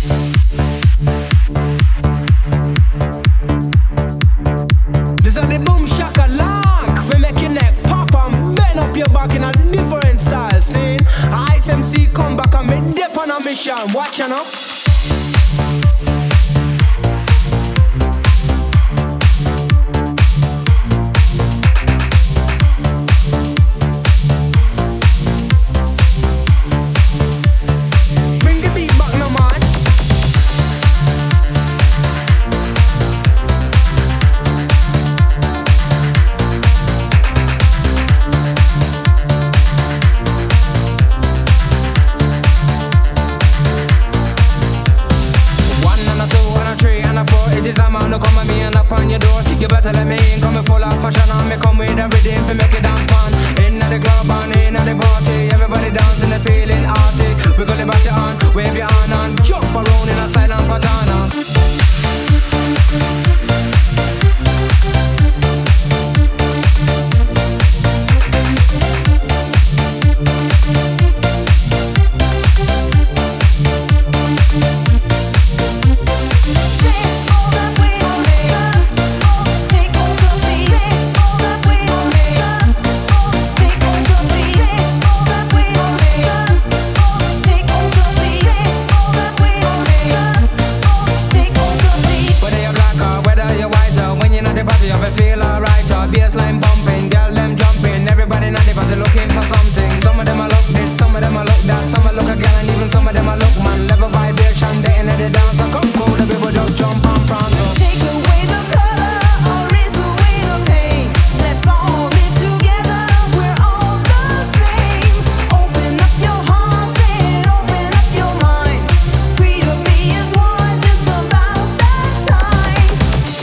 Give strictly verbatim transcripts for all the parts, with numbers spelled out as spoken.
This is the boom shaka lock. We make your neck pop and bend up your back in a different style. See, Ice M C come back and me dip on a mission. Watch you know. You better let me in, coming full of fashion and me come with a rhythm to make it dance fun. Inna the club and inna the party, everybody dancing and feeling arty. We gonna bat your on, wave your hand and jump around in a style and pattern. Bassline bumping, girl them jumping. Everybody in the party looking for something. Some of them a look this, some of them a look that. Some a look a girl and even some of them a look man. Level vibration, they in the dance. I come cool, the people just jump and prance. Take away the color, erase away the pain. Let's all be together, we're all the same. Open up your hearts and open up your minds. Free to be as one, just about that time.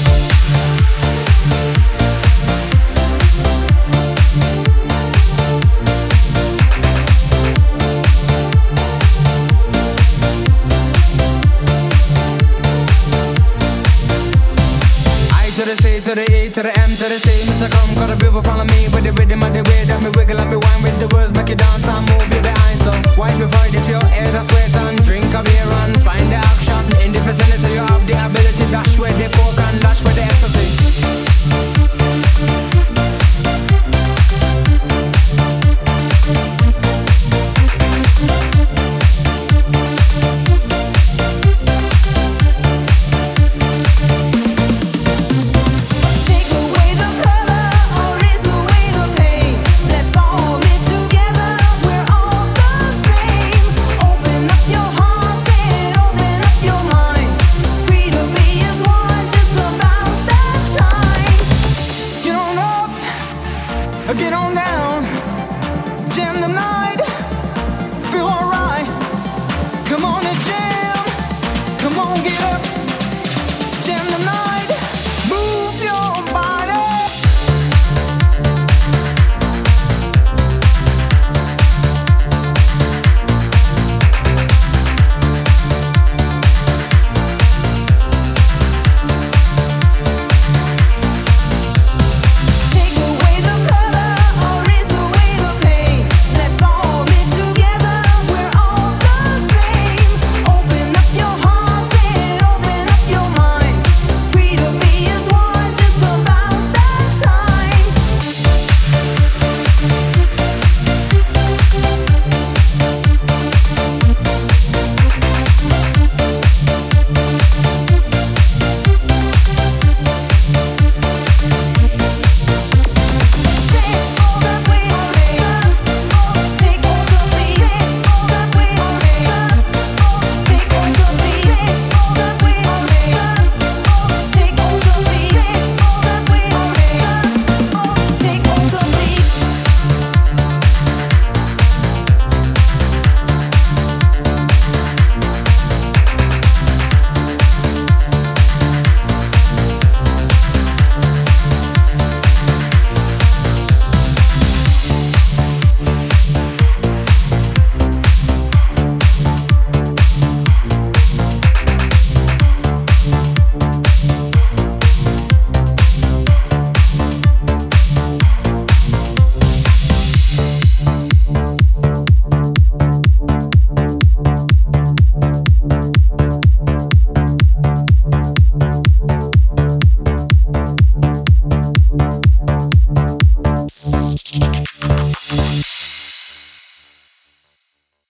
To the C, to the E, to the M, to the C. So come, got a people follow me with the rhythm and the way that me wiggle and me wine with the words, make you dance and move your behind. So wipe your void if your head a sweat and